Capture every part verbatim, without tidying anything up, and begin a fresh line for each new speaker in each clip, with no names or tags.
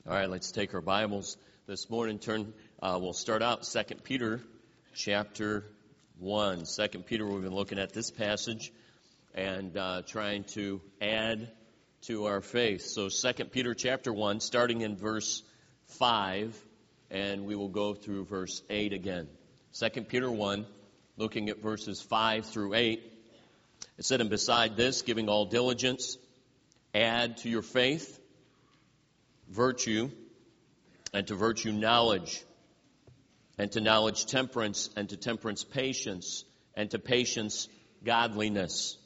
All right, let's take our Bibles this morning. Turn. Uh, we'll start out Second Peter, chapter one. Second Peter. We've been looking at this passage and uh, trying to add to our faith. So Second Peter, chapter one, starting in verse five, and we will go through verse eight again. Second Peter one, looking at verses five through eight. It said, "And beside this, giving all diligence, add to your faith virtue, and to virtue knowledge, and to knowledge temperance, and to temperance patience, and to patience godliness."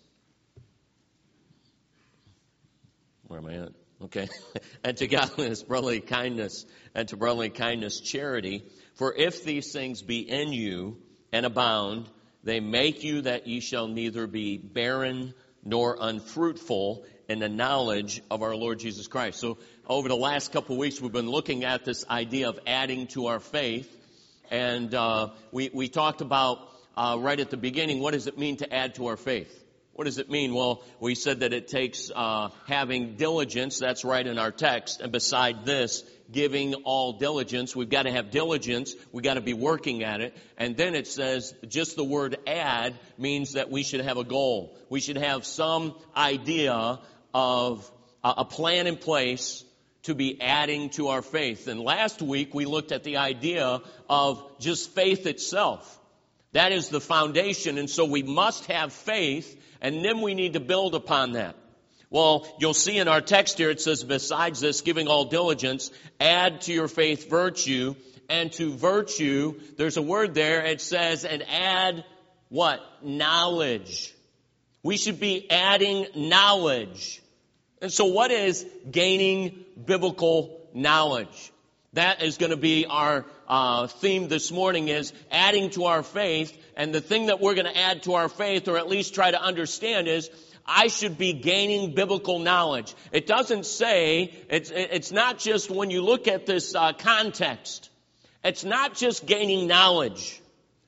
Where am I at? Okay. "And to godliness brotherly kindness, and to brotherly kindness charity. For if these things be in you and abound, they make you that ye shall neither be barren nor unfruitful in the knowledge of our Lord Jesus Christ." So over the last couple of weeks, we've been looking at this idea of adding to our faith. And uh, we, we talked about uh, right at the beginning, what does it mean to add to our faith? What does it mean? Well, we said that it takes uh, having diligence. That's right in our text. And beside this, giving all diligence. We've got to have diligence. We've got to be working at it. And then it says just the word add means that we should have a goal. We should have some idea of uh, a plan in place to be adding to our faith. And last week we looked at the idea of just faith itself. That is the foundation. And so we must have faith, and then we need to build upon that. Well, you'll see in our text here, it says, "Besides this, giving all diligence, add to your faith virtue, and to virtue," there's a word there, it says, and add what? Knowledge. We should be adding knowledge. And so what is gaining biblical knowledge? That is going to be our uh, theme this morning, is adding to our faith. And the thing that we're going to add to our faith, or at least try to understand, is I should be gaining biblical knowledge. It doesn't say, it's, it's not just when you look at this uh, context, it's not just gaining knowledge.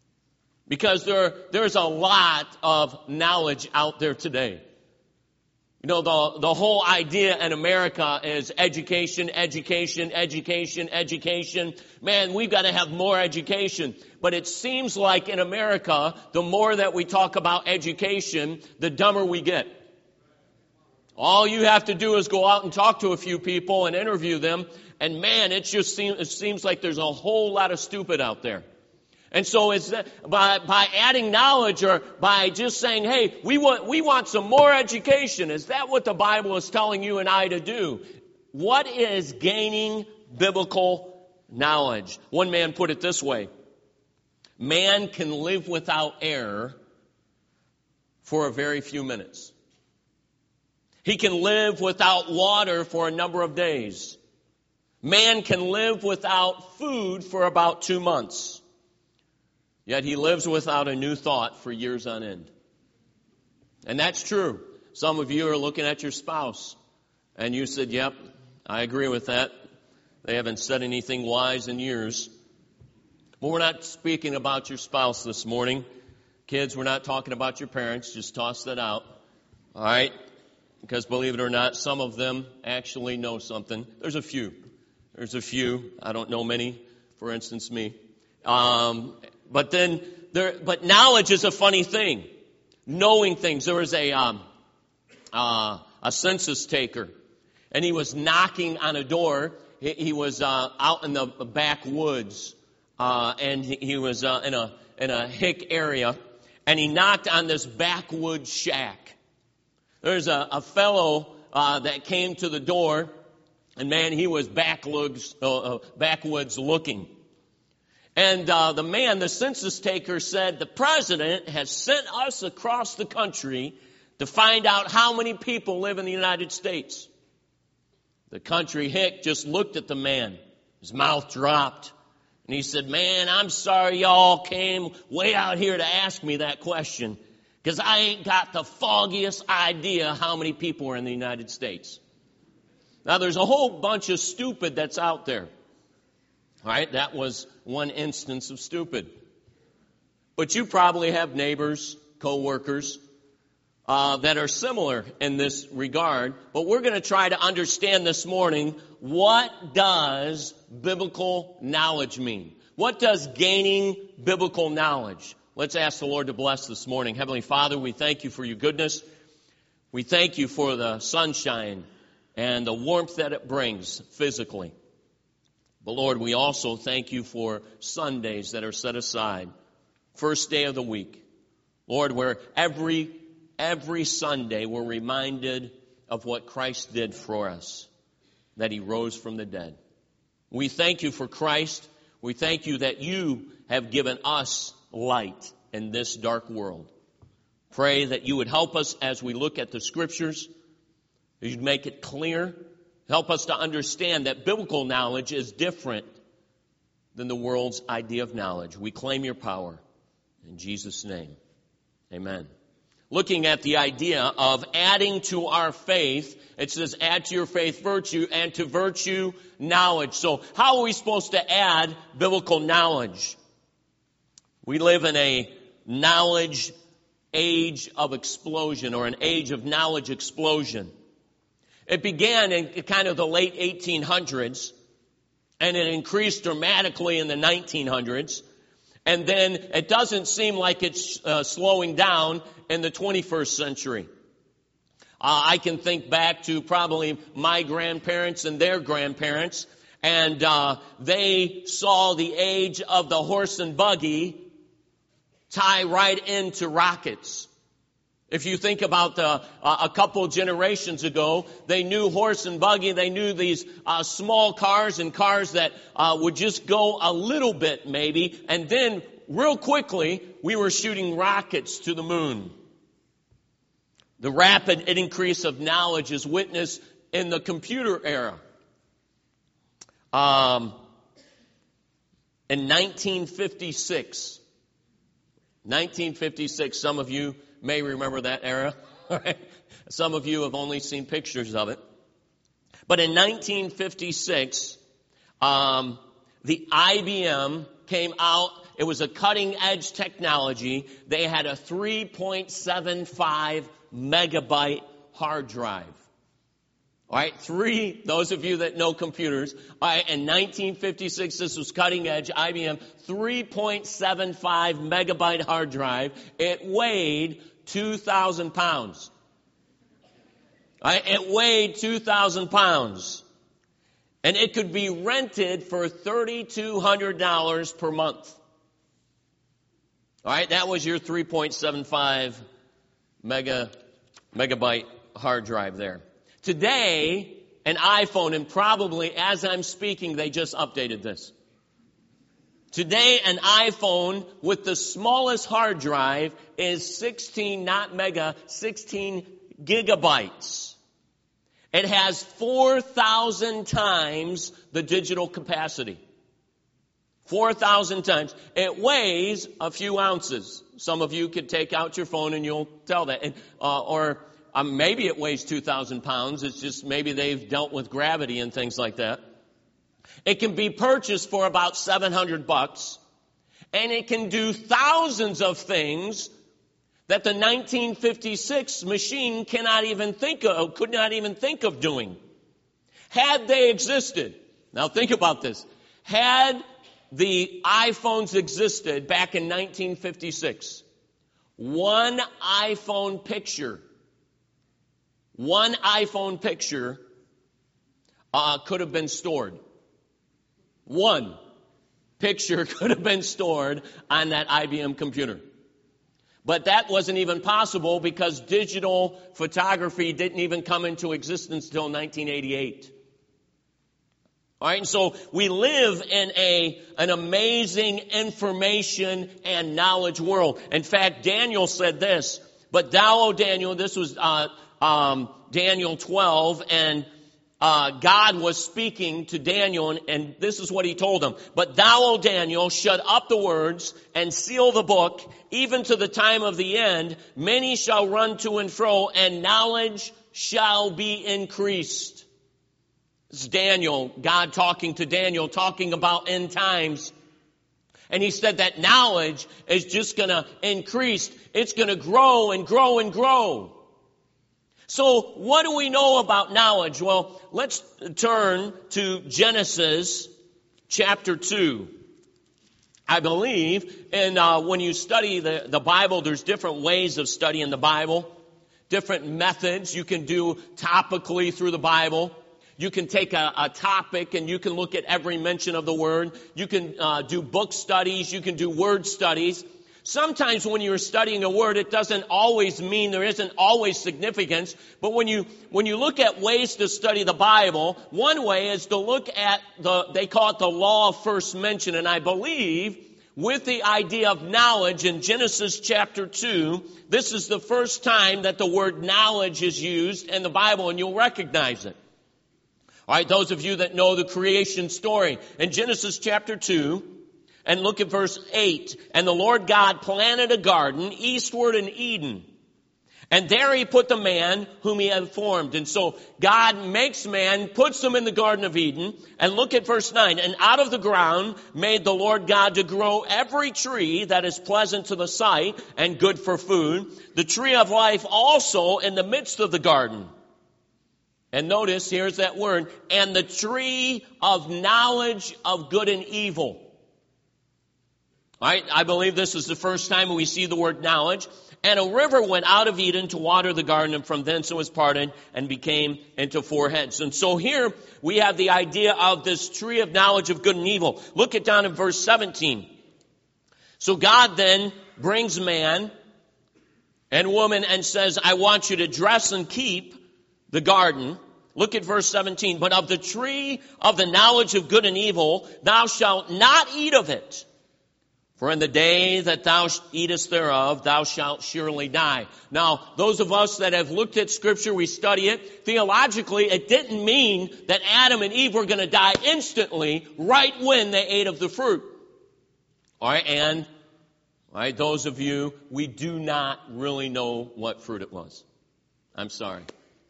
Because there, there's a lot of knowledge out there today. You know, the, the whole idea in America is education, education, education, education. Man, we've got to have more education. But it seems like in America, the more that we talk about education, the dumber we get. All you have to do is go out and talk to a few people and interview them. And man, it just seems, it seems like there's a whole lot of stupid out there. And so it's by, by adding knowledge, or by just saying, hey, we want, we want some more education. Is that what the Bible is telling you and I to do? What is gaining biblical knowledge? One man put it this way: man can live without air for a very few minutes. He can live without water for a number of days. Man can live without food for about two months. Yet he lives without a new thought for years on end. And that's true. Some of you are looking at your spouse, and you said, yep, I agree with that. They haven't said anything wise in years. But we're not speaking about your spouse this morning. Kids, we're not talking about your parents. Just toss that out. All right? Because believe it or not, some of them actually know something. There's a few. There's a few. I don't know many. For instance, me. Um... But then, there, but knowledge is a funny thing. Knowing things. There was a um, uh, a census taker, and he was knocking on a door. He, he was uh, out in the backwoods, uh, and he, he was uh, in a in a hick area, and he knocked on this backwoods shack. There's a, a fellow uh, that came to the door, and man, he was backwoods uh, uh, backwoods looking. And uh, the man, the census taker, said, "The president has sent us across the country to find out how many people live in the United States." The country hick just looked at the man. His mouth dropped. And he said, "Man, I'm sorry y'all came way out here to ask me that question, because I ain't got the foggiest idea how many people are in the United States." Now, there's a whole bunch of stupid that's out there. All right, that was one instance of stupid. But you probably have neighbors, co-workers, uh, that are similar in this regard, but we're going to try to understand this morning, what does biblical knowledge mean? What does gaining biblical knowledge? Let's ask the Lord to bless this morning. Heavenly Father, we thank you for your goodness. We thank you for the sunshine and the warmth that it brings physically. But Lord, we also thank you for Sundays that are set aside, first day of the week. Lord, where every, every Sunday we're reminded of what Christ did for us, that he rose from the dead. We thank you for Christ. We thank you that you have given us light in this dark world. Pray that you would help us as we look at the Scriptures. You'd make it clear. Help us to understand that biblical knowledge is different than the world's idea of knowledge. We claim your power. In Jesus' name, amen. Looking at the idea of adding to our faith, it says add to your faith virtue, and to virtue knowledge. So how are we supposed to add biblical knowledge? We live in a knowledge age of explosion, or an age of knowledge explosion. It began in kind of the late eighteen hundreds, and it increased dramatically in the nineteen hundreds. And then it doesn't seem like it's uh, slowing down in the twenty-first century. Uh, I can think back to probably my grandparents and their grandparents, and uh, they saw the age of the horse and buggy tie right into rockets. If you think about the, uh, a couple generations ago, they knew horse and buggy. They knew these uh, small cars and cars that uh, would just go a little bit maybe. And then real quickly, we were shooting rockets to the moon. The rapid increase of knowledge is witnessed in the computer era. Um, in nineteen fifty-six, nineteen fifty-six, some of you may remember that era. Some of you have only seen pictures of it. But in nineteen fifty-six, um, the I B M came out. It was a cutting-edge technology. They had a three point seven five megabyte hard drive. All right, three, those of you that know computers, all right, in nineteen fifty-six, this was cutting edge, I B M, three point seven five megabyte hard drive. It weighed two thousand pounds. All right, it weighed two thousand pounds. And it could be rented for three thousand two hundred dollars per month. All right, that was your three point seven five mega, megabyte hard drive there. Today, an iPhone, and probably as I'm speaking, they just updated this. Today, an iPhone with the smallest hard drive is sixteen, not mega, sixteen gigabytes. It has four thousand times the digital capacity. four thousand times. It weighs a few ounces. Some of you could take out your phone and you'll tell that. And, uh, or um, maybe it weighs two thousand pounds. It's just maybe they've dealt with gravity and things like that. It can be purchased for about seven hundred bucks. And it can do thousands of things that the nineteen fifty-six machine cannot even think of, could not even think of doing. Had they existed, now think about this, had the iPhones existed back in nineteen fifty-six, one iPhone picture, one iPhone picture uh, could have been stored. One picture could have been stored on that I B M computer. But that wasn't even possible because digital photography didn't even come into existence until nineteen eighty-eight. All right, and so we live in a an amazing information and knowledge world. In fact, Daniel said this, but thou, O Daniel, this was uh, um, Daniel twelve, and uh, God was speaking to Daniel, and, and this is what he told him. But thou, O Daniel, shut up the words and seal the book, even to the time of the end. Many shall run to and fro, and knowledge shall be increased. This is Daniel, God talking to Daniel, talking about end times. And he said that knowledge is just going to increase. It's going to grow and grow and grow. So what do we know about knowledge? Well, let's turn to Genesis chapter two. I believe, and uh, when you study the, the Bible, there's different ways of studying the Bible, different methods. You can do topically through the Bible. You can take a, a topic and you can look at every mention of the word. You can uh, do book studies. You can do word studies. Sometimes when you're studying a word, it doesn't always mean there isn't always significance. But when you when you look at ways to study the Bible, one way is to look at the, they call it the law of first mention. And I believe with the idea of knowledge in Genesis chapter two, this is the first time that the word knowledge is used in the Bible, and you'll recognize it. All right, those of you that know the creation story, in Genesis chapter two, and look at verse eight. And the Lord God planted a garden eastward in Eden. And there he put the man whom he had formed. And so God makes man, puts him in the Garden of Eden. And look at verse nine. And out of the ground made the Lord God to grow every tree that is pleasant to the sight and good for food. The tree of life also in the midst of the garden. And notice, here's that word. And the tree of knowledge of good and evil. All right, I believe this is the first time we see the word knowledge. And a river went out of Eden to water the garden, and from thence it was parted and became into four heads. And so here we have the idea of this tree of knowledge of good and evil. Look at down in verse seventeen. So God then brings man and woman and says, I want you to dress and keep the garden. Look at verse seventeen. But of the tree of the knowledge of good and evil, thou shalt not eat of it. For in the day that thou eatest thereof, thou shalt surely die. Now, those of us that have looked at Scripture, we study it. Theologically, it didn't mean that Adam and Eve were going to die instantly right when they ate of the fruit. All right, and all right, those of you, we do not really know what fruit it was. I'm sorry.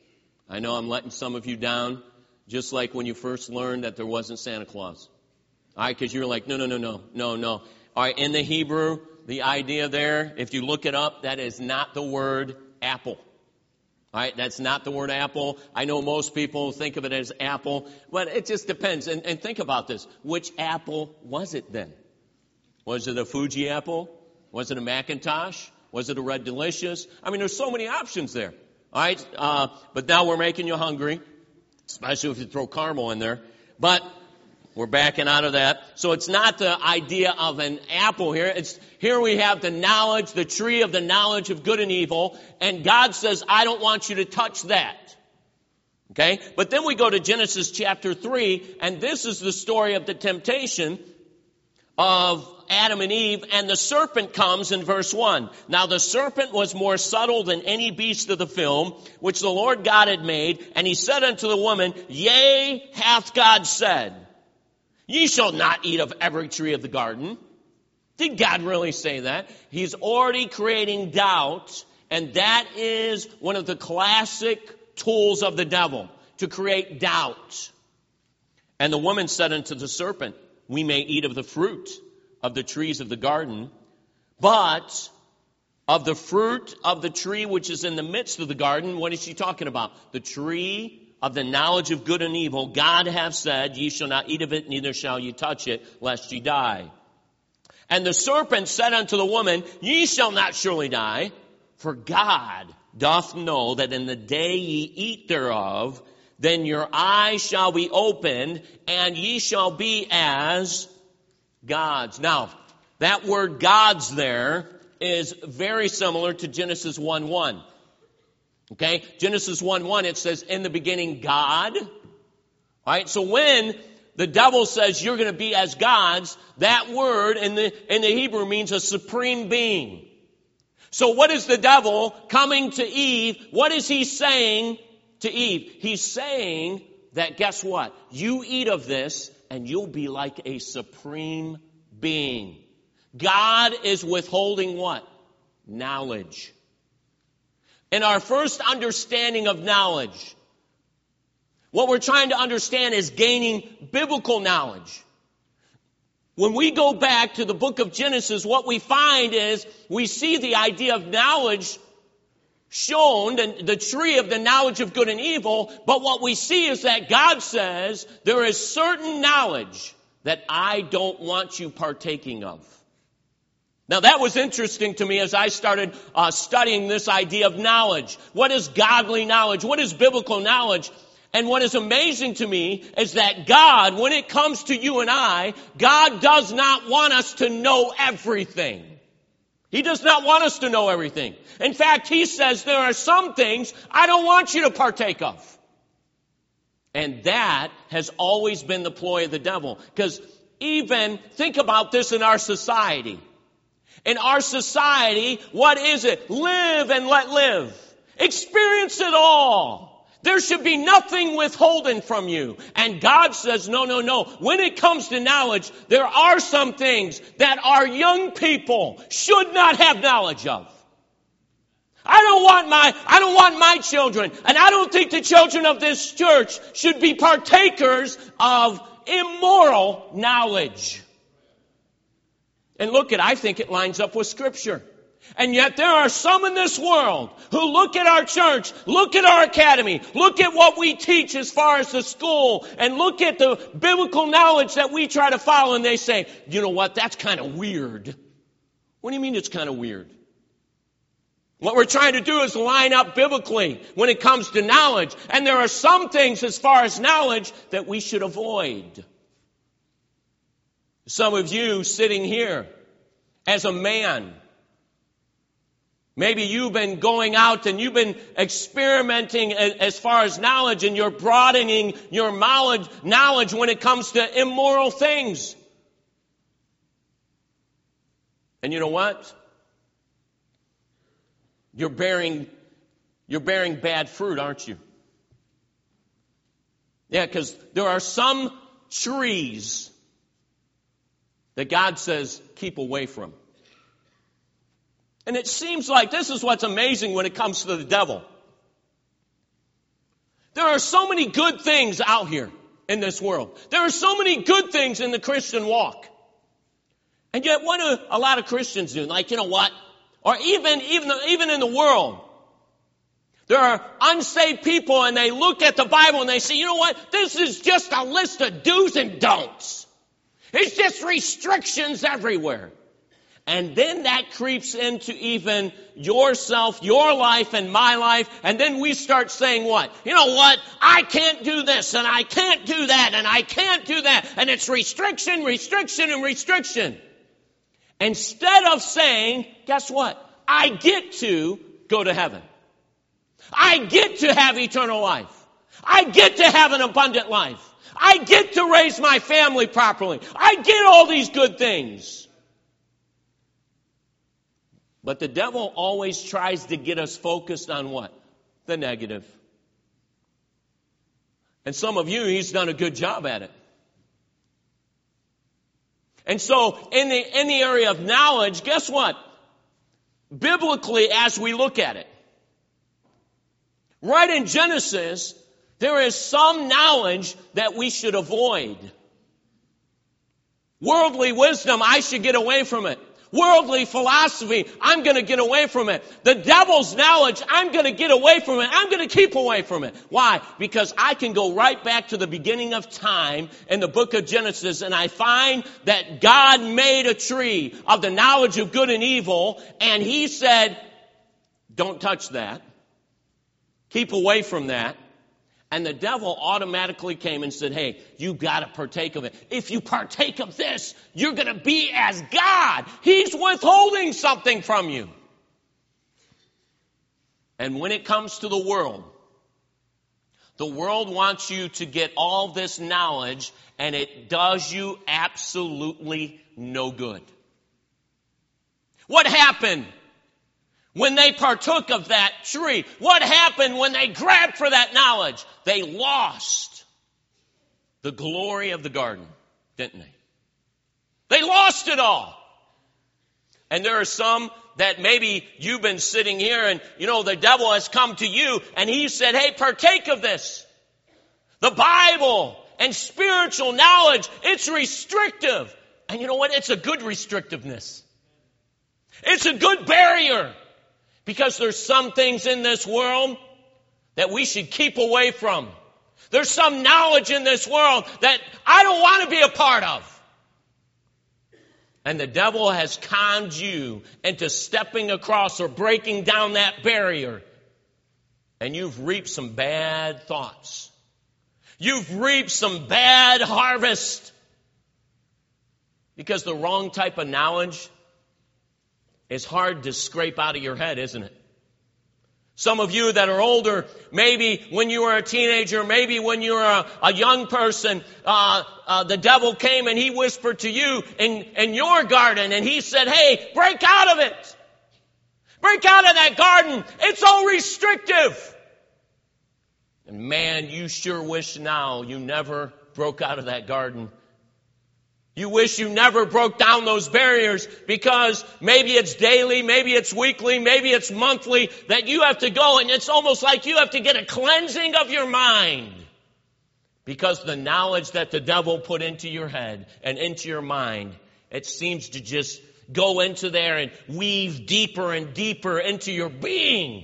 I know I'm letting some of you down, just like when you first learned that there wasn't Santa Claus. All right, because you're like, no, no, no, no, no, no. All right, in the Hebrew, the idea there, if you look it up, that is not the word apple. All right, that's not the word apple. I know most people think of it as apple, but it just depends. And, and think about this. Which apple was it then? Was it a Fuji apple? Was it a Macintosh? Was it a Red Delicious? I mean, there's so many options there. All right, uh, but now we're making you hungry, especially if you throw caramel in there. But we're backing out of that. So it's not the idea of an apple here. It's here we have the knowledge, the tree of the knowledge of good and evil. And God says, I don't want you to touch that. Okay? But then we go to Genesis chapter three, and this is the story of the temptation of Adam and Eve, and the serpent comes in verse one. Now the serpent was more subtle than any beast of the field, which the Lord God had made, and he said unto the woman, Yea, hath God said, Ye shall not eat of every tree of the garden. Did God really say that? He's already creating doubt, and that is one of the classic tools of the devil, to create doubt. And the woman said unto the serpent, We may eat of the fruit of the trees of the garden, but of the fruit of the tree which is in the midst of the garden, what is she talking about? The tree of the knowledge of good and evil, God hath said, Ye shall not eat of it, neither shall ye touch it, lest ye die. And the serpent said unto the woman, Ye shall not surely die, for God doth know that in the day ye eat thereof, then your eyes shall be opened, and ye shall be as gods. Now, that word gods there is very similar to Genesis one one. Okay, Genesis one one, it says, in the beginning, God. All right, so when the devil says you're going to be as gods, that word in the, in the Hebrew means a supreme being. So what is the devil coming to Eve? What is he saying to Eve? He's saying that, guess what? You eat of this and you'll be like a supreme being. God is withholding what? Knowledge. In our first understanding of knowledge, what we're trying to understand is gaining biblical knowledge. When we go back to the book of Genesis, what we find is we see the idea of knowledge shown the, the tree of the knowledge of good and evil, but what we see is that God says there is certain knowledge that I don't want you partaking of. Now that was interesting to me as I started uh, studying this idea of knowledge. What is godly knowledge? What is biblical knowledge? And what is amazing to me is that God, when it comes to you and I, God does not want us to know everything. He does not want us to know everything. In fact, He says there are some things I don't want you to partake of. And that has always been the ploy of the devil. Because even, think about this in our society. In our society, what is it? Live and let live. Experience it all. There should be nothing withholden from you. And God says, no, no, no. When it comes to knowledge, there are some things that our young people should not have knowledge of. I don't want my, I don't want my children, and I don't think the children of this church should be partakers of immoral knowledge. And look at, I think it lines up with Scripture. And yet there are some in this world who look at our church, look at our academy, look at what we teach as far as the school, and look at the biblical knowledge that we try to follow, and they say, you know what, that's kind of weird. What do you mean it's kind of weird? What we're trying to do is line up biblically when it comes to knowledge. And there are some things as far as knowledge that we should avoid. Some of you sitting here as a man, maybe you've been going out and you've been experimenting as far as knowledge, and you're broadening your knowledge, knowledge when it comes to immoral things. And you know what? You're bearing, you're bearing bad fruit, aren't you? Yeah, because there are some trees that God says keep away from. And it seems like this is what's amazing when it comes to the devil. There are so many good things out here in this world. There are so many good things in the Christian walk. And yet what do a lot of Christians do? Like, you know what? Or even, even, even in the world, there are unsaved people and they look at the Bible and they say, you know what? This is just a list of do's and don'ts. It's just restrictions everywhere. And then that creeps into even yourself, your life, and my life. And then we start saying what? You know what? I can't do this, and I can't do that, and I can't do that. And it's restriction, restriction, and restriction. Instead of saying, guess what? I get to go to heaven. I get to have eternal life. I get to have an abundant life. I get to raise my family properly. I get all these good things. But the devil always tries to get us focused on what? The negative. And some of you, he's done a good job at it. And so, in the, in the area of knowledge, guess what? Biblically, as we look at it, right in Genesis, there is some knowledge that we should avoid. Worldly wisdom, I should get away from it. Worldly philosophy, I'm going to get away from it. The devil's knowledge, I'm going to get away from it. I'm going to keep away from it. Why? Because I can go right back to the beginning of time in the book of Genesis, and I find that God made a tree of the knowledge of good and evil, and He said, don't touch that. Keep away from that. And the devil automatically came and said, hey, you got to partake of it. If you partake of this, you're going to be as God. He's withholding something from you. And when it comes to the world, the world wants you to get all this knowledge, and it does you absolutely no good. What happened when they partook of that tree? What happened when they grabbed for that knowledge? They lost the glory of the garden, didn't they? They lost it all. And there are some that maybe you've been sitting here and, you know, the devil has come to you and he said, hey, partake of this. The Bible and spiritual knowledge, it's restrictive. And you know what? It's a good restrictiveness. It's a good barrier. Because there's some things in this world that we should keep away from. There's some knowledge in this world that I don't want to be a part of. And the devil has conned you into stepping across or breaking down that barrier. And you've reaped some bad thoughts. You've reaped some bad harvest. Because the wrong type of knowledge is hard to scrape out of your head, isn't it? Some of you that are older, maybe when you were a teenager, maybe when you were a, a young person, uh, uh, the devil came and he whispered to you in, in your garden and he said, hey, break out of it. Break out of that garden. It's so restrictive. And man, you sure wish now you never broke out of that garden. You wish you never broke down those barriers because maybe it's daily, maybe it's weekly, maybe it's monthly that you have to go, and it's almost like you have to get a cleansing of your mind because the knowledge that the devil put into your head and into your mind, it seems to just go into there and weave deeper and deeper into your being.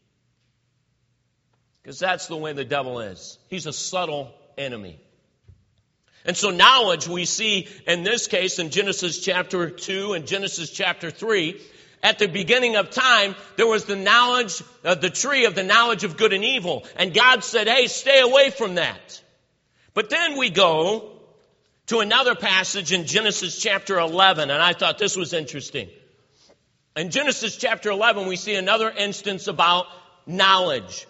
Because that's the way the devil is. He's a subtle enemy. And so knowledge we see in this case in Genesis chapter two and Genesis chapter three. At the beginning of time, there was the knowledge, uh, the tree of the knowledge of good and evil. And God said, hey, stay away from that. But then we go to another passage in Genesis chapter eleven. And I thought this was interesting. In Genesis chapter eleven, we see another instance about knowledge.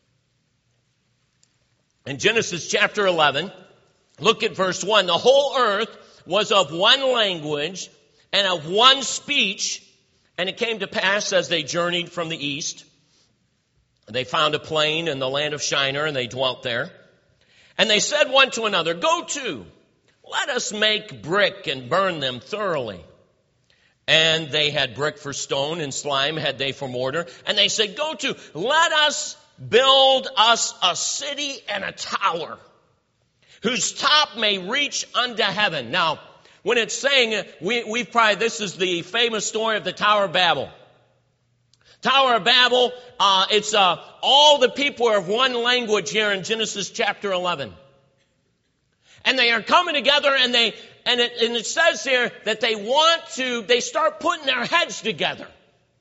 In Genesis chapter eleven, look at verse one. The whole earth was of one language and of one speech. And it came to pass as they journeyed from the east, they found a plain in the land of Shinar, and they dwelt there. And they said one to another, go to, let us make brick and burn them thoroughly. And they had brick for stone and slime had they for mortar. And they said, go to, let us build us a city and a tower, whose top may reach unto heaven. Now, when it's saying, we, we've probably, this is the famous story of the Tower of Babel. Tower of Babel, uh, it's uh, all the people are of one language here in Genesis chapter eleven. And they are coming together and they, and it, and it says here that they want to, they start putting their heads together.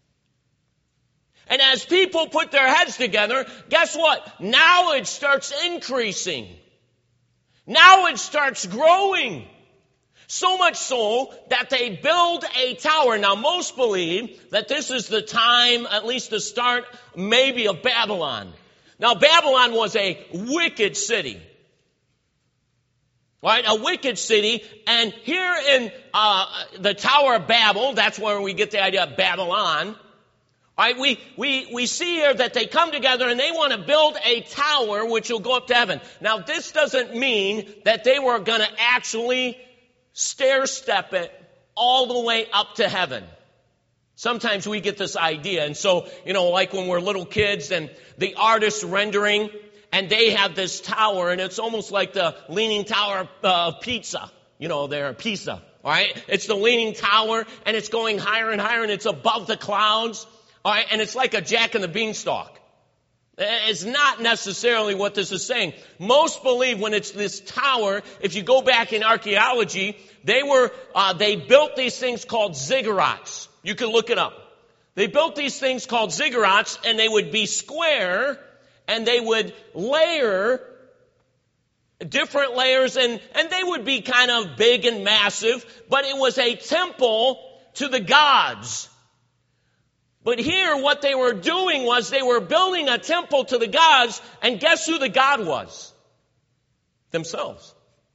And as people put their heads together, guess what? Knowledge starts increasing. Knowledge starts growing. So much so that they build a tower. Now, most believe that this is the time, at least the start, maybe of Babylon. Now, Babylon was a wicked city. Right? A wicked city. And here in uh, the Tower of Babel, that's where we get the idea of Babylon. Right, we, we, we see here that they come together and they want to build a tower which will go up to heaven. Now, this doesn't mean that they were going to actually stair-step it all the way up to heaven. Sometimes we get this idea. And so, you know, like when we're little kids and the artist's rendering and they have this tower and it's almost like the Leaning Tower of Pisa. You know, they're Pisa. All right, it's the Leaning Tower and it's going higher and higher and it's above the clouds. All right, and it's like a Jack and the Beanstalk. It's not necessarily what this is saying. Most believe when it's this tower, if you go back in archaeology, they were uh, they built these things called ziggurats. You can look it up. They built these things called ziggurats, and they would be square, and they would layer different layers, and, and they would be kind of big and massive, but it was a temple to the gods. But here, what they were doing was they were building a temple to the gods, and guess who the god was? Themselves.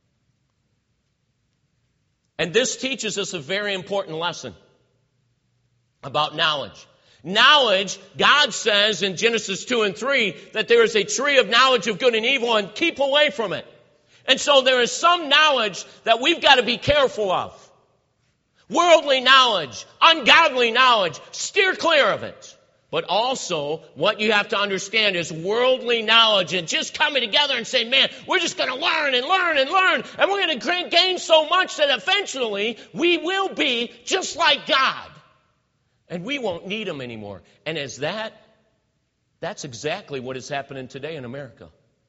And this teaches us a very important lesson about knowledge. Knowledge, God says in Genesis two and three that there is a tree of knowledge of good and evil, and keep away from it. And so there is some knowledge that we've got to be careful of. Worldly knowledge, ungodly knowledge, steer clear of it. But also, what you have to understand is worldly knowledge and just coming together and saying, man, we're just going to learn and learn and learn, and we're going to gain so much that eventually we will be just like God. And we won't need them anymore. And as that, that's exactly what is happening today in America.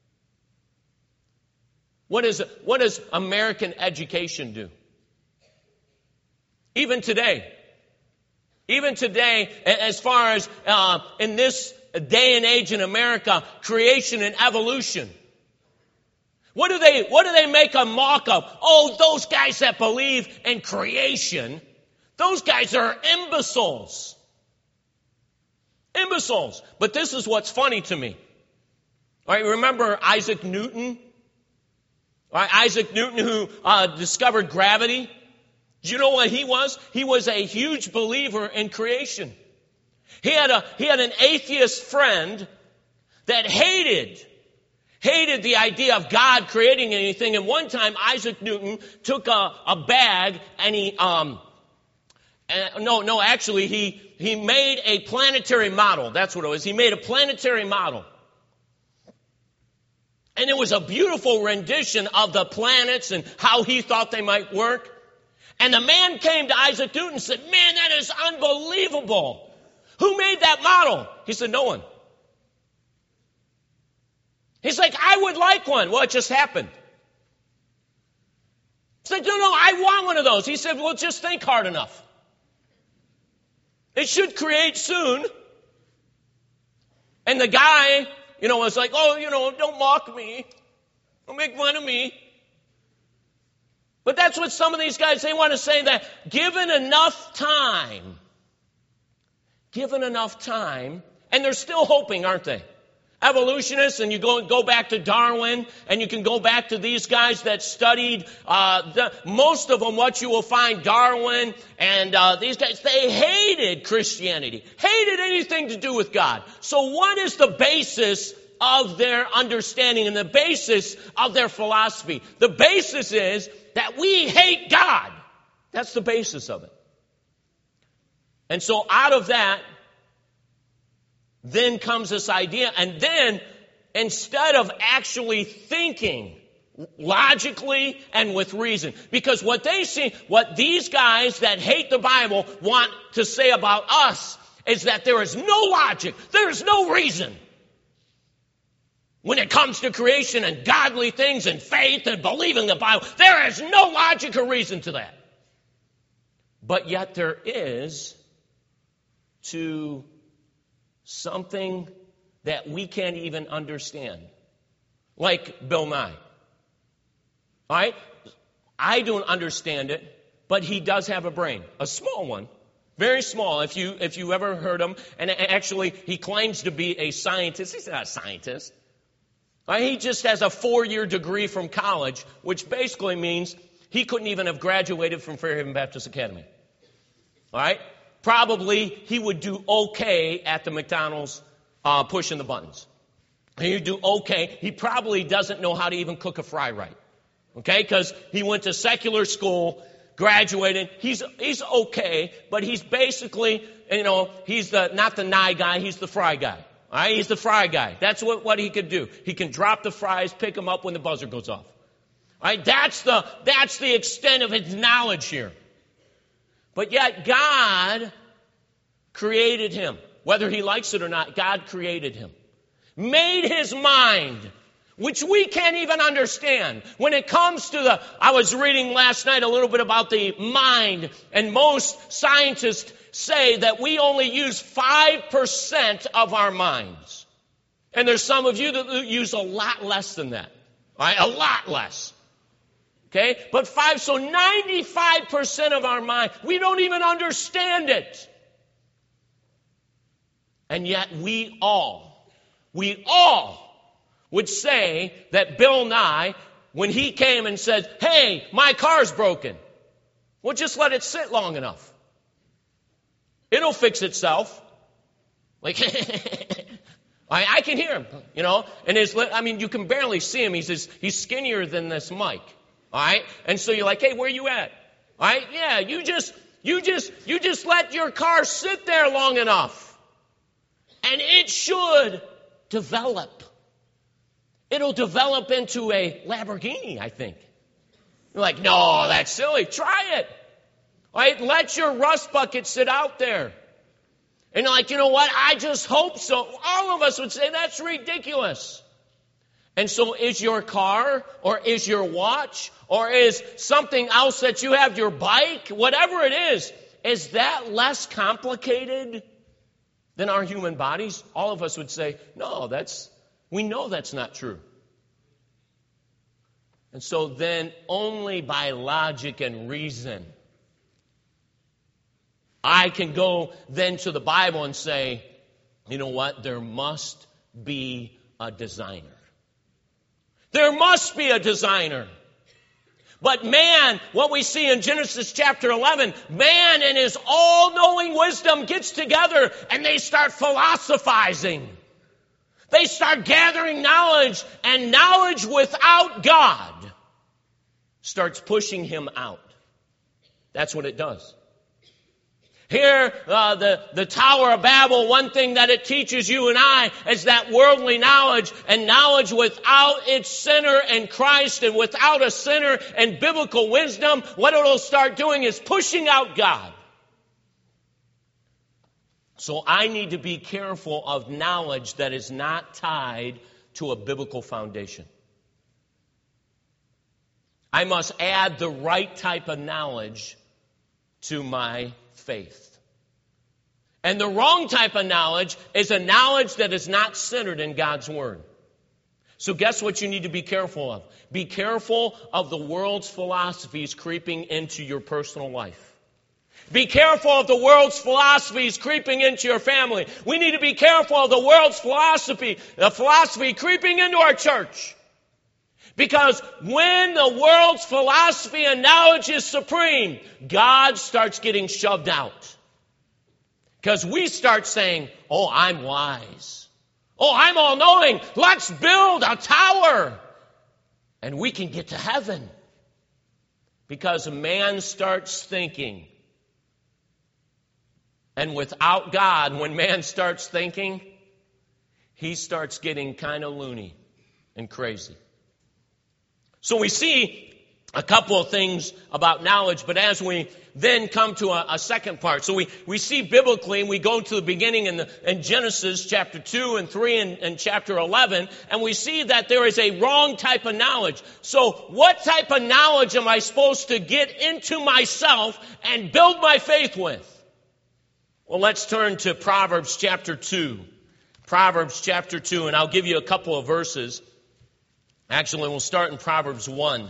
What is, what does American education do? Even today. Even today, as far as uh, in this day and age in America, creation and evolution. What do they, what do they make a mock of? Oh, those guys that believe in creation, those guys are imbeciles. Imbeciles. But this is what's funny to me. All right, remember Isaac Newton? All right, Isaac Newton who uh, discovered gravity. Do you know what he was? He was a huge believer in creation. He had a he had an atheist friend that hated hated the idea of God creating anything. And one time Isaac Newton took a, a bag and he um uh, no no actually he he made a planetary model. That's what it was. He made a planetary model. And it was a beautiful rendition of the planets and how he thought they might work. And the man came to Isaac Newton and said, "Man, that is unbelievable. Who made that model?" He said, "No one." He's like, "I would like one." Well, it just happened. He's like, "No, no, I want one of those." He said, "Well, just think hard enough. It should create soon." And the guy, you know, was like, "Oh, you know, don't mock me. Don't make fun of me." But that's what some of these guys, they want to say that given enough time, given enough time, and they're still hoping, aren't they? Evolutionists, and you go go back to Darwin, and you can go back to these guys that studied, uh, the, most of them, what you will find, Darwin, and uh, these guys, they hated Christianity, hated anything to do with God. So what is the basis of their understanding and the basis of their philosophy? The basis is that we hate God. That's the basis of it. And so out of that, then comes this idea. And then, instead of actually thinking logically and with reason, because what they see, what these guys that hate the Bible want to say about us is that there is no logic, there is no reason when it comes to creation and godly things and faith and believing the Bible. There is no logic or reason to that. But yet there is to something that we can't even understand. Like Bill Nye. All right? I don't understand it, but he does have a brain. A small one. Very small, if you if you ever heard him. And actually, he claims to be a scientist. He's not a scientist. He just has a four-year degree from college, which basically means he couldn't even have graduated from Fairhaven Baptist Academy. All right? Probably he would do okay at the McDonald's uh, pushing the buttons. He'd do okay. He probably doesn't know how to even cook a fry right. Okay? Because he went to secular school, graduated. He's he's okay, but he's basically, you know, he's the not the Nye guy, he's the fry guy. All right, he's the fry guy. That's what, what he could do. He can drop the fries, pick them up when the buzzer goes off. All right, that's the, that's the extent of his knowledge here. But yet God created him. Whether he likes it or not, God created him. Made his mind, which we can't even understand. When it comes to the, I was reading last night a little bit about the mind, and most scientists say that we only use five percent of our minds. And there's some of you that use a lot less than that. Right? A lot less. Okay? But five, so ninety-five percent of our mind, we don't even understand it. And yet we all, we all would say that Bill Nye, when he came and said, "Hey, my car's broken," well, just let it sit long enough. It'll fix itself. Like, I, I can hear him, you know. And his, I mean, you can barely see him. He's just, he's skinnier than this mic. All right. And so you're like, "Hey, where you at?" All right. Yeah. You just, you just, you just let your car sit there long enough, and it should develop. It'll develop into a Lamborghini, I think. You're like, "No, that's silly. Try it. All right, let your rust bucket sit out there. And like, you know what? I just hope so. All of us would say that's ridiculous. And so is your car, or is your watch, or is something else that you have, your bike, whatever it is, is that less complicated than our human bodies? All of us would say, no, that's, we know that's not true. And so then only by logic and reason, I can go then to the Bible and say, you know what? There must be a designer. There must be a designer. But man, what we see in Genesis chapter eleven, man in his all-knowing wisdom gets together and they start philosophizing. They start gathering knowledge, and knowledge without God starts pushing him out. That's what it does. Here, uh, the, the Tower of Babel, one thing that it teaches you and I is that worldly knowledge, and knowledge without its center in Christ and without a center in biblical wisdom, what it'll start doing is pushing out God. So I need to be careful of knowledge that is not tied to a biblical foundation. I must add the right type of knowledge to my faith. And the wrong type of knowledge is a knowledge that is not centered in God's Word. So guess what you need to be careful of? Be careful of the world's philosophies creeping into your personal life. Be careful of the world's philosophies creeping into your family. We need to be careful of the world's philosophy, the philosophy creeping into our church. Because when the world's philosophy and knowledge is supreme, God starts getting shoved out. Because we start saying, oh, I'm wise. Oh, I'm all-knowing. Let's build a tower. And we can get to heaven. Because a man starts thinking. And without God, when man starts thinking, he starts getting kind of loony and crazy. So we see a couple of things about knowledge, but as we then come to a, a second part. So we, we see biblically, and we go to the beginning in, the, in Genesis chapter two and three and, and chapter eleven, and we see that there is a wrong type of knowledge. So what type of knowledge am I supposed to get into myself and build my faith with? Well, let's turn to Proverbs chapter two. Proverbs chapter two, and I'll give you a couple of verses. Actually, we'll start in Proverbs one.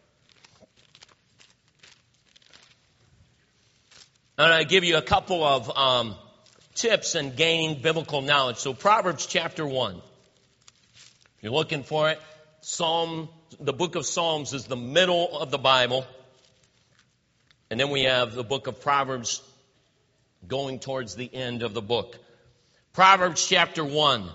And I'll give you a couple of um, tips in gaining biblical knowledge. So Proverbs chapter one. If you're looking for it, Psalm, the book of Psalms is the middle of the Bible. And then we have the book of Proverbs going towards the end of the book. Proverbs chapter one.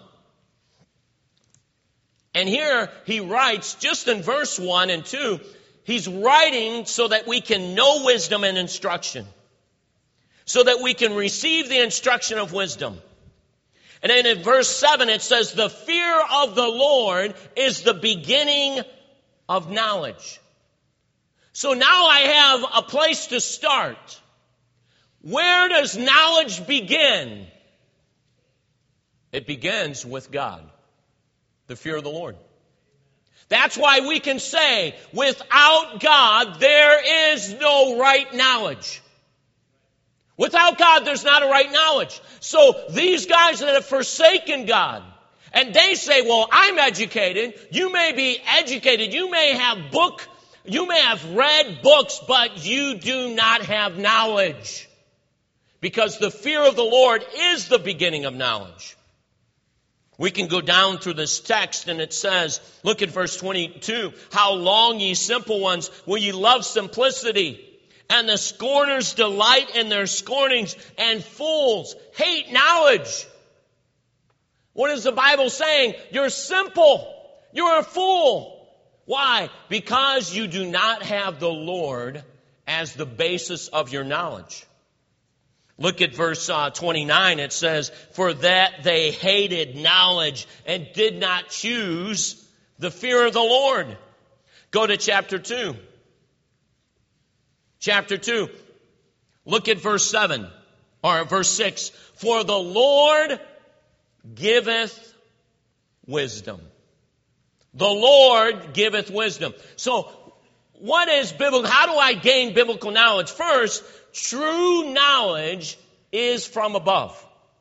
And here he writes, just in verse one and two, he's writing so that we can know wisdom and instruction. So that we can receive the instruction of wisdom. And then in verse seven it says, the fear of the Lord is the beginning of knowledge. So now I have a place to start. Where does knowledge begin? It begins with God. The fear of the Lord. That's why we can say, without God, there is no right knowledge. Without God, there's not a right knowledge. So these guys that have forsaken God, and they say, well, I'm educated. You may be educated. You may have book, you may have read books, but you do not have knowledge. Because the fear of the Lord is the beginning of knowledge. We can go down through this text and it says, look at verse twenty-two, how long, ye simple ones, will ye love simplicity? And the scorners delight in their scornings, and fools hate knowledge. What is the Bible saying? You're simple. You're a fool. Why? Because you do not have the Lord as the basis of your knowledge. Look at verse uh, twenty-nine. It says, for that they hated knowledge and did not choose the fear of the Lord. Go to chapter two. Chapter two. Look at verse seven. Or verse six, for the Lord giveth wisdom. The Lord giveth wisdom. So, what is biblical? How do I gain biblical knowledge? First, true knowledge is from above.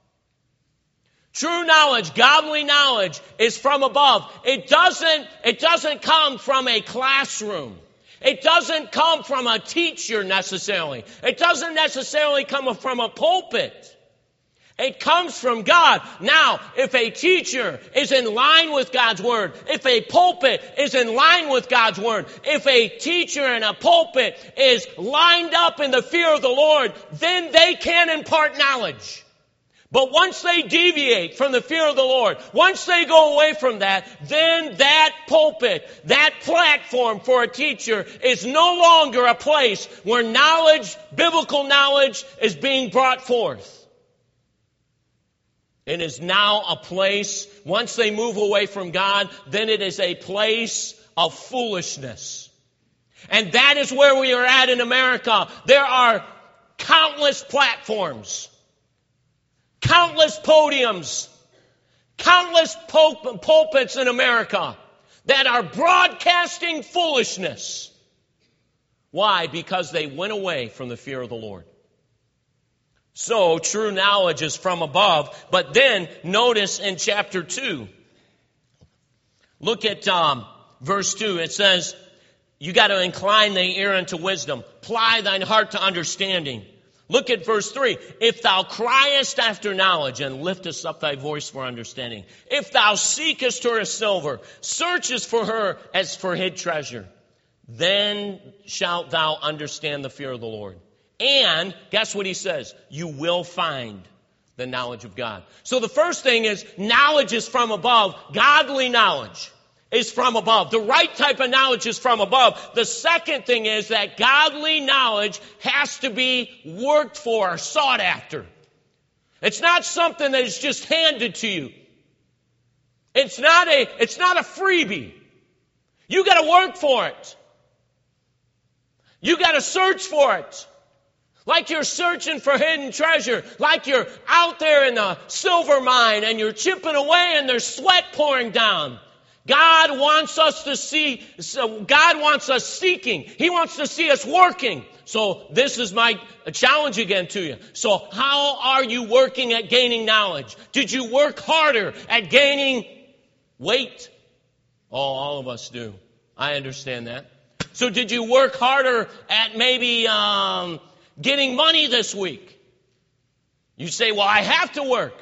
True knowledge, godly knowledge is from above. It doesn't, it doesn't come from a classroom. It doesn't come from a teacher necessarily. It doesn't necessarily come from a pulpit. It comes from God. Now, if a teacher is in line with God's Word, if a pulpit is in line with God's Word, if a teacher and a pulpit is lined up in the fear of the Lord, then they can impart knowledge. But once they deviate from the fear of the Lord, once they go away from that, then that pulpit, that platform for a teacher is no longer a place where knowledge, biblical knowledge, is being brought forth. It is now a place, once they move away from God, then it is a place of foolishness. And that is where we are at in America. There are countless platforms, countless podiums, countless pul- pulpits in America that are broadcasting foolishness. Why? Because they went away from the fear of the Lord. So, true knowledge is from above. But then, notice in chapter two, look at um, verse two. It says, you got to incline thy ear unto wisdom. Ply thine heart to understanding. Look at verse three. If thou criest after knowledge and liftest up thy voice for understanding. If thou seekest her as silver, searchest for her as for hid treasure, then shalt thou understand the fear of the Lord. And, guess what he says? You will find the knowledge of God. So the first thing is, knowledge is from above. Godly knowledge is from above. The right type of knowledge is from above. The second thing is that godly knowledge has to be worked for, sought after. It's not something that is just handed to you. It's not a, it's not a freebie. You got to work for it. You got to search for it. Like you're searching for hidden treasure. Like you're out there in the silver mine and you're chipping away and there's sweat pouring down. God wants us to see, so God wants us seeking. He wants to see us working. So this is my challenge again to you. So how are you working at gaining knowledge? Did you work harder at gaining weight? Oh, all of us do. I understand that. So did you work harder at maybe um, getting money this week? You say, well, I have to work.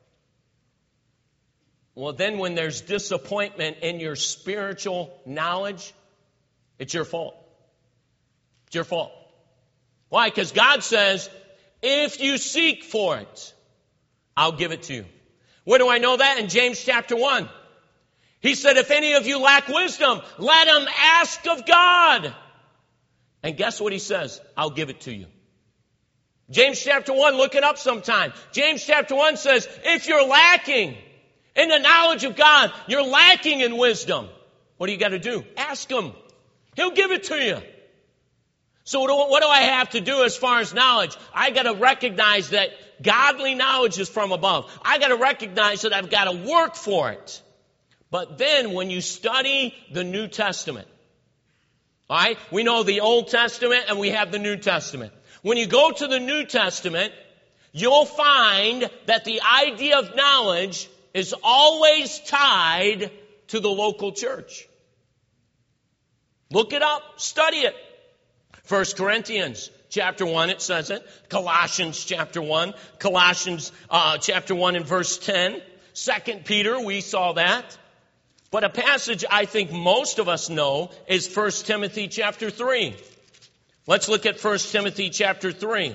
Well, then when there's disappointment in your spiritual knowledge, it's your fault. It's your fault. Why? Because God says, if you seek for it, I'll give it to you. Where do I know that? In James chapter one. He said, if any of you lack wisdom, let him ask of God. And guess what he says? I'll give it to you. James chapter one, look it up sometime. James chapter one says, if you're lacking in the knowledge of God, you're lacking in wisdom, what do you got to do? Ask him. He'll give it to you. So what do I have to do as far as knowledge? I got to recognize that godly knowledge is from above. I got to recognize that I've got to work for it. But then when you study the New Testament, all right, we know the Old Testament and we have the New Testament. When you go to the New Testament, you'll find that the idea of knowledge is always tied to the local church. Look it up, study it. First Corinthians chapter one, it says it. Colossians chapter one, Colossians uh, chapter one and verse ten. Second Peter, we saw that. But a passage I think most of us know is First Timothy chapter three. Let's look at First Timothy chapter three.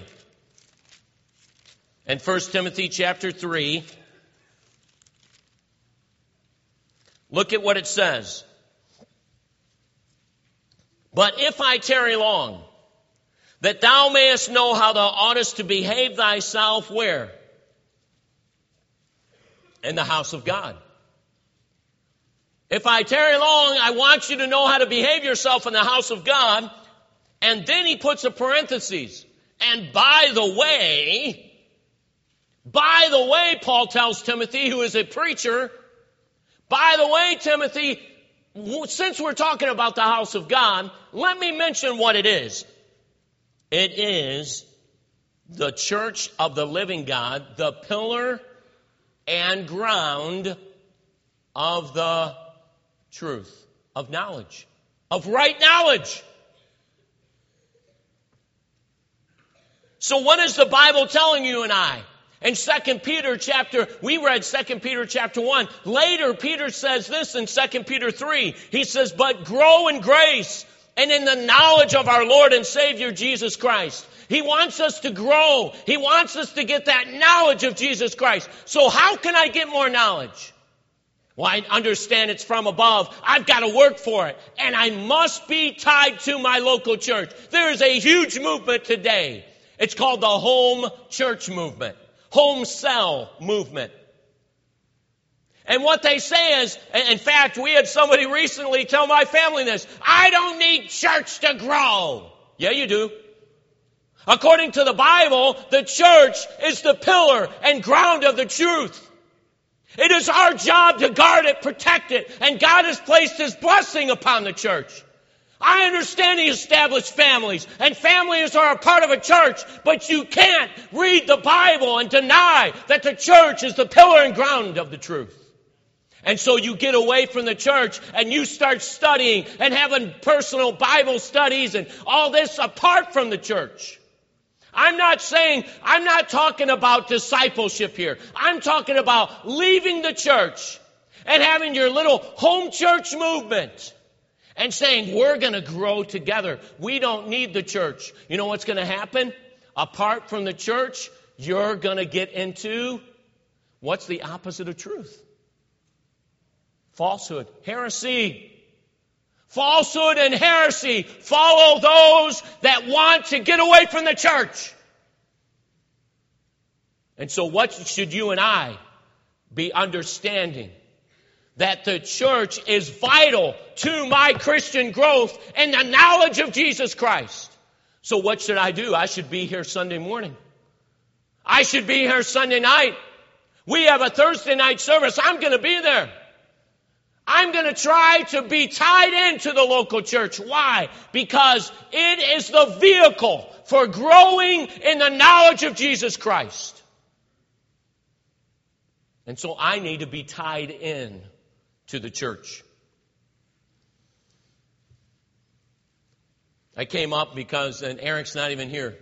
And First Timothy chapter three, look at what it says. But if I tarry long, that thou mayest know how thou oughtest to behave thyself where? In the house of God. If I tarry long, I want you to know how to behave yourself in the house of God. And then he puts a parenthesis. And by the way, By the way, Paul tells Timothy, who is a preacher, by the way, Timothy, since we're talking about the house of God, let me mention what it is. It is the church of the living God, the pillar and ground of the truth, of knowledge, of right knowledge. So what is the Bible telling you and I? In Second Peter chapter, we read Second Peter chapter one. Later, Peter says this in Second Peter three. He says, but grow in grace and in the knowledge of our Lord and Savior Jesus Christ. He wants us to grow. He wants us to get that knowledge of Jesus Christ. So how can I get more knowledge? Well, I understand it's from above. I've got to work for it. And I must be tied to my local church. There is a huge movement today. It's called the home church movement. Home cell movement. And what they say is, in fact, we had somebody recently tell my family this, I don't need church to grow. Yeah, you do. According to the Bible, the church is the pillar and ground of the truth. It is our job to guard it, protect it, and God has placed His blessing upon the church. I understand He established families, and families are a part of a church, but you can't read the Bible and deny that the church is the pillar and ground of the truth. And so you get away from the church and you start studying and having personal Bible studies and all this apart from the church. I'm not saying, I'm not talking about discipleship here. I'm talking about leaving the church and having your little home church movement. And saying, we're going to grow together. We don't need the church. You know what's going to happen? Apart from the church, you're going to get into, what's the opposite of truth? Falsehood, heresy. Falsehood and heresy follow those that want to get away from the church. And so what should you and I be understanding? That the church is vital to my Christian growth and the knowledge of Jesus Christ. So what should I do? I should be here Sunday morning. I should be here Sunday night. We have a Thursday night service. I'm going to be there. I'm going to try to be tied into the local church. Why? Because it is the vehicle for growing in the knowledge of Jesus Christ. And so I need to be tied in to the church. I came up because, and Eric's not even here.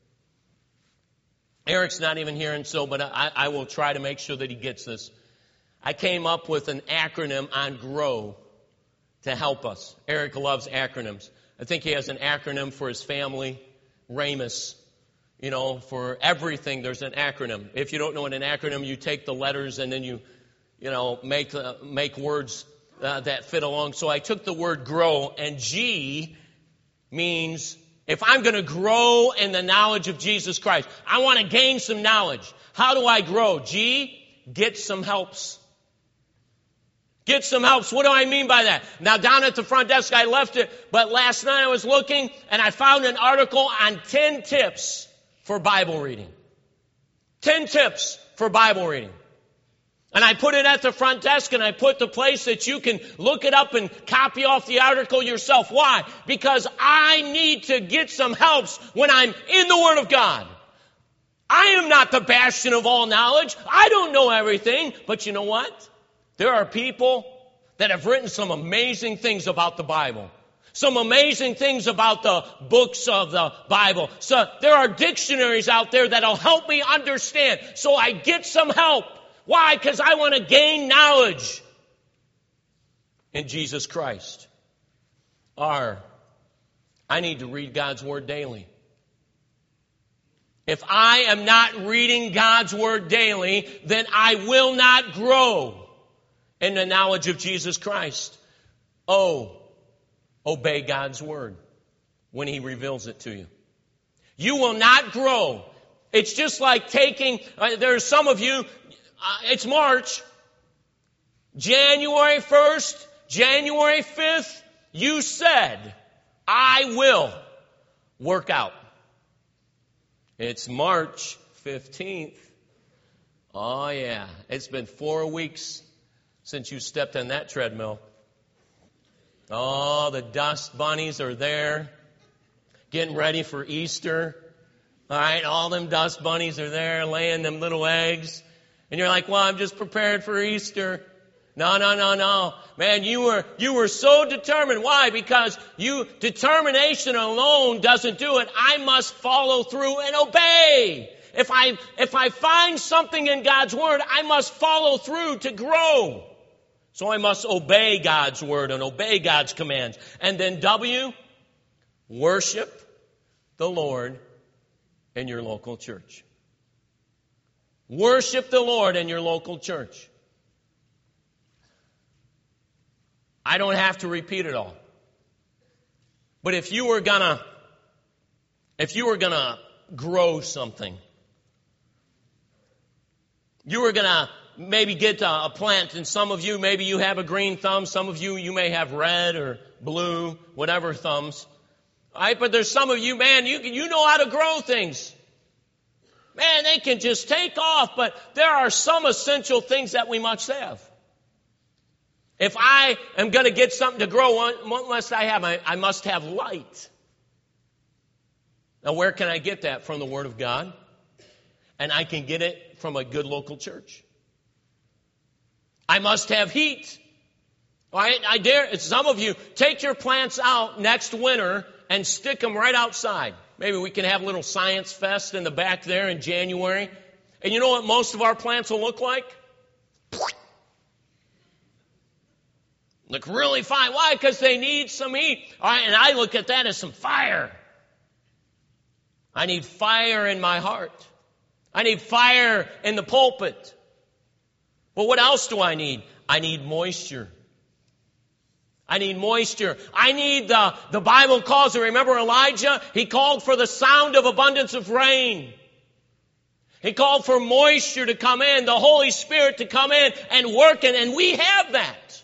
Eric's not even here, and so, but I, I will try to make sure that he gets this. I came up with an acronym on GROW to help us. Eric loves acronyms. I think he has an acronym for his family, RAMUS. You know, for everything there's an acronym. If you don't know what an acronym, you take the letters and then you You know, make uh, make words uh, that fit along. So I took the word grow, and G means if I'm going to grow in the knowledge of Jesus Christ, I want to gain some knowledge. How do I grow? G, get some helps. Get some helps. What do I mean by that? Now, down at the front desk, I left it, but last night I was looking, and I found an article on ten tips for Bible reading. ten tips for Bible reading. And I put it at the front desk, and I put the place that you can look it up and copy off the article yourself. Why? Because I need to get some helps when I'm in the Word of God. I am not the bastion of all knowledge. I don't know everything. But you know what? There are people that have written some amazing things about the Bible. Some amazing things about the books of the Bible. So there are dictionaries out there that'll help me understand. So I get some help. Why? Because I want to gain knowledge in Jesus Christ. R, I need to read God's Word daily. If I am not reading God's Word daily, then I will not grow in the knowledge of Jesus Christ. O, obey God's Word when He reveals it to you. You will not grow. It's just like taking, uh, there are some of you, Uh, it's March, January first, January fifth, you said, I will work out. It's March fifteenth. Oh, yeah. It's been four weeks since you stepped on that treadmill. Oh, the dust bunnies are there, getting ready for Easter. All right, all them dust bunnies are there, laying them little eggs. And you're like, well, I'm just prepared for Easter. No, no, no, no. Man, you were, you were so determined. Why? Because you, determination alone doesn't do it. I must follow through and obey. If I, if I find something in God's Word, I must follow through to grow. So I must obey God's Word and obey God's commands. And then W, worship the Lord in your local church. Worship the Lord in your local church. I don't have to repeat it all. But if you were gonna, if you were gonna grow something, you were gonna maybe get a, a plant, and some of you, maybe you have a green thumb, some of you, you may have red or blue, whatever thumbs. All right, but there's some of you, man, you you know how to grow things. Man, they can just take off, but there are some essential things that we must have. If I am going to get something to grow, what must I have? I, I must have light. Now, where can I get that? From the Word of God. And I can get it from a good local church. I must have heat. All right, I dare, some of you, take your plants out next winter and stick them right outside. Maybe we can have a little science fest in the back there in January. And you know what most of our plants will look like? Look really fine. Why? Because they need some heat. All right, and I look at that as some fire. I need fire in my heart. I need fire in the pulpit. Well, what else do I need? I need moisture. I need moisture. I need the, the Bible calls it. Remember Elijah? He called for the sound of abundance of rain. He called for moisture to come in, the Holy Spirit to come in and work in, and we have that.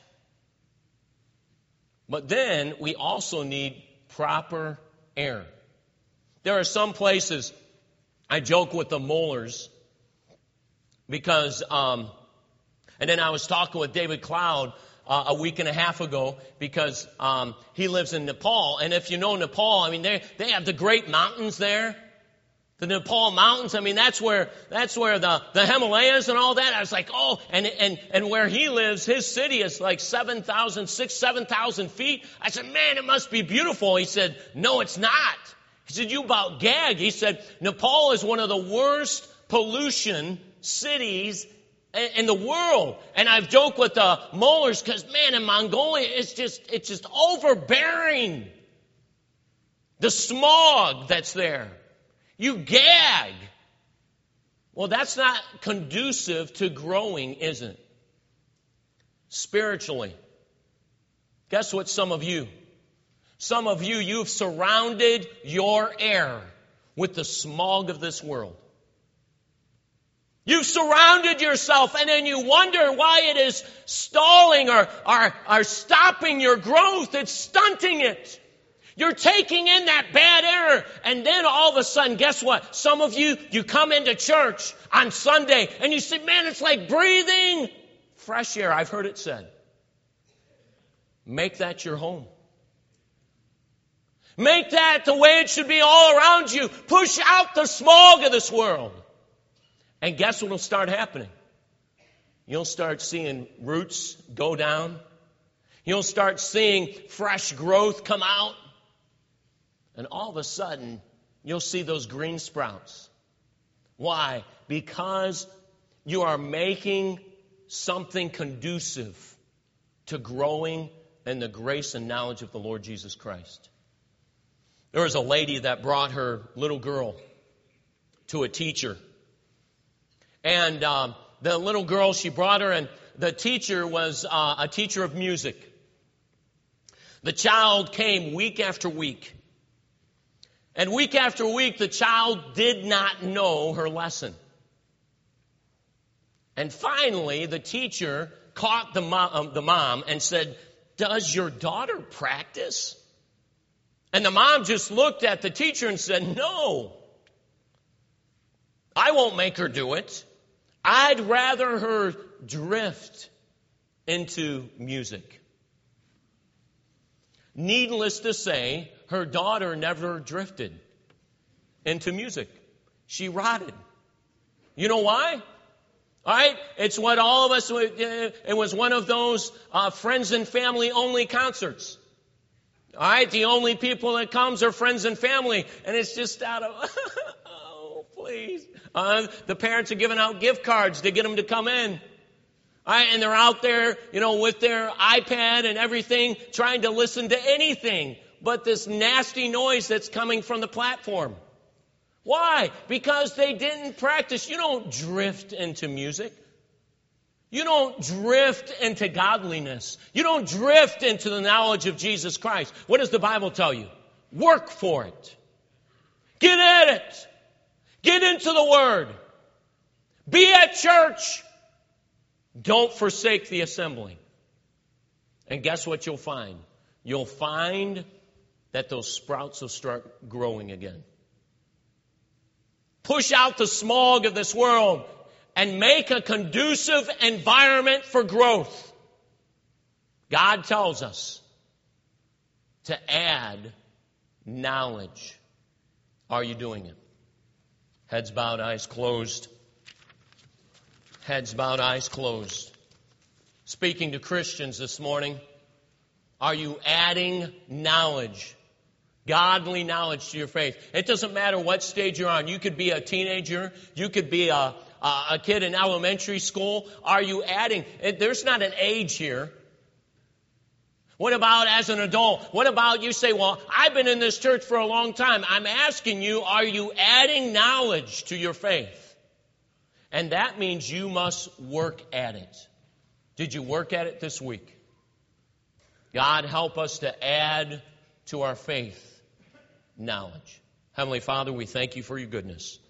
But then we also need proper air. There are some places, I joke with the molars, because, um, and then I was talking with David Cloud uh, a week and a half ago, because um, he lives in Nepal. And if you know Nepal, I mean, they they have the great mountains there. The Nepal mountains, I mean, that's where that's where the, the Himalayas and all that. I was like, oh, and and and where he lives, his city is like seven thousand, six, seven thousand feet. I said, man, it must be beautiful. He said, no, it's not. He said, you about gag. He said, Nepal is one of the worst pollution cities in the world. And I've joked with the molars because, man, in Mongolia, it's just it's just overbearing. The smog that's there. You gag. Well, that's not conducive to growing, is it? Spiritually. Guess what, some of you? Some of you, you've surrounded your air with the smog of this world. You've surrounded yourself, and then you wonder why it is stalling or, or, or stopping your growth. It's stunting it. You're taking in that bad air, and then all of a sudden, guess what? Some of you, you come into church on Sunday, and you say, man, it's like breathing fresh air. I've heard it said. Make that your home. Make that the way it should be all around you. Push out the smog of this world. And guess what will start happening? You'll start seeing roots go down. You'll start seeing fresh growth come out. And all of a sudden, you'll see those green sprouts. Why? Because you are making something conducive to growing in the grace and knowledge of the Lord Jesus Christ. There was a lady that brought her little girl to a teacher. And um, the little girl, she brought her, and the teacher was uh, a teacher of music. The child came week after week. And week after week, the child did not know her lesson. And finally, the teacher caught the mom, um, the mom and said, does your daughter practice? And the mom just looked at the teacher and said, no, I won't make her do it. I'd rather her drift into music. Needless to say, her daughter never drifted into music. She rotted. You know why? All right? It's what all of us, it was one of those uh, friends and family only concerts. All right? The only people that comes are friends and family. And it's just out of, oh, please. Uh, the parents are giving out gift cards to get them to come in. All right? And they're out there, you know, with their iPad and everything, trying to listen to anything but this nasty noise that's coming from the platform. Why? Because they didn't practice. You don't drift into music. You don't drift into godliness. You don't drift into the knowledge of Jesus Christ. What does the Bible tell you? Work for it. Get at it. Get into the Word. Be at church. Don't forsake the assembly. And guess what you'll find? You'll find that those sprouts will start growing again. Push out the smog of this world and make a conducive environment for growth. God tells us to add knowledge. Are you doing it? Heads bowed, eyes closed. Heads bowed, eyes closed. Speaking to Christians this morning, are you adding knowledge? Godly knowledge to your faith. It doesn't matter what stage you're on. You could be a teenager. You could be a, a, a kid in elementary school. Are you adding? It, there's not an age here. What about as an adult? What about you say, well, I've been in this church for a long time. I'm asking you, are you adding knowledge to your faith? And that means you must work at it. Did you work at it this week? God, help us to add to our faith knowledge. Heavenly Father, we thank you for your goodness.